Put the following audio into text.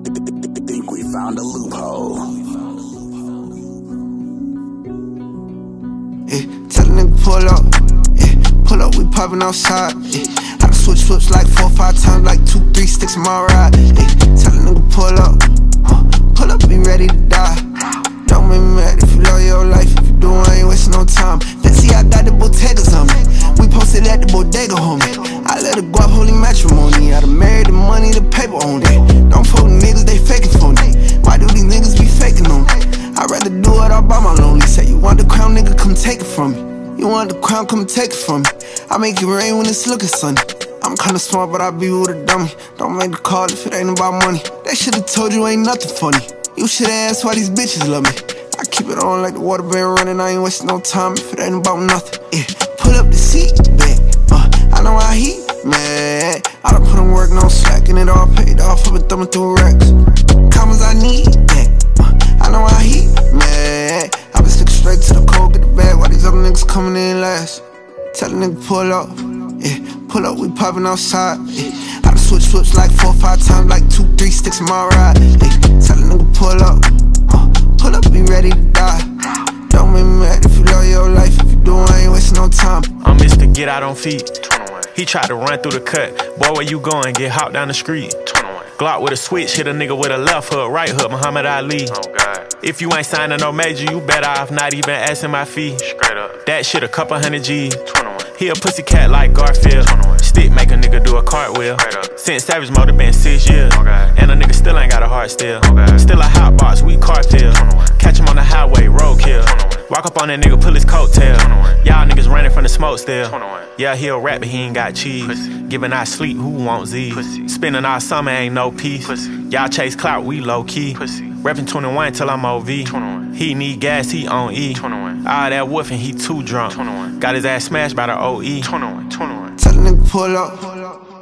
Think we found a loophole. Tell a nigga pull up. Pull up, we poppin' outside. I done switch whips like 4 or 5 times, like 2, 3 sticks in my ride. Tell a nigga pull up. Pull up, be ready to die. Don't make me mad if you love your life. If you do, I ain't wasting no time. Fancy, I got the Bottegas on me. We posted at the bodega, homie. I let her go up, holy matrimony. I done married the money, the paper on it. Don't fool niggas, they faking for me. Why do these niggas be faking on me? I'd rather do it all by my lonely. Say you want the crown, nigga, come take it from me. You want the crown, come take it from me. I make it rain when it's looking sunny. I'm kinda smart, but I be with a dummy. Don't make the call if it ain't about money. They should've told you ain't nothing funny. You should've asked why these bitches love me. I keep it on like the water been running. I ain't wasting no time if it ain't about nothing. Pull up the seat back. I know how he mad. I done put in work, no slacking it all paid off. I've been thumbing through racks. Commas, I need that. I know how he mad. I been sticking straight to the cold, get the bag. Why these other niggas coming in last? Tell a nigga pull up. Pull up, we poppin' outside. I done switch whips like 4 or 5 times, like 2, 3 sticks in my ride. Tell a nigga pull up. Pull up, be ready to die. Don't make me mad if you love your life. If you do, I ain't wasting no time. I'm Mr. Get Out on feet. He tried to run through the cut. Boy, where you going? Get hopped down the street. Glock with a switch, hit a nigga with a left hook, right hook, Muhammad Ali. Oh God. If you ain't signing no major, you better off not even asking my fee. Straight up. That shit a couple hundred G's. 21. He a pussy cat like Garfield. 21. Stick make a nigga do a cartwheel. Since Savage Mode, been 6 years. Oh and a nigga still ain't got a heart still. Oh still a hot box, we cartel. Catch him on the highway, roadkill. Walk up on that nigga, pull his coattail. Y'all niggas running from the smoke still. Yeah, he a rap, but he ain't got cheese. Giving our sleep, who want Z's? Spending our summer, ain't no peace. Y'all chase clout, we low key. Reppin' 21 till I'm OV. He need gas, he on E. All that woofing, he too drunk. Got his ass smashed by the OE. Tell a nigga pull up.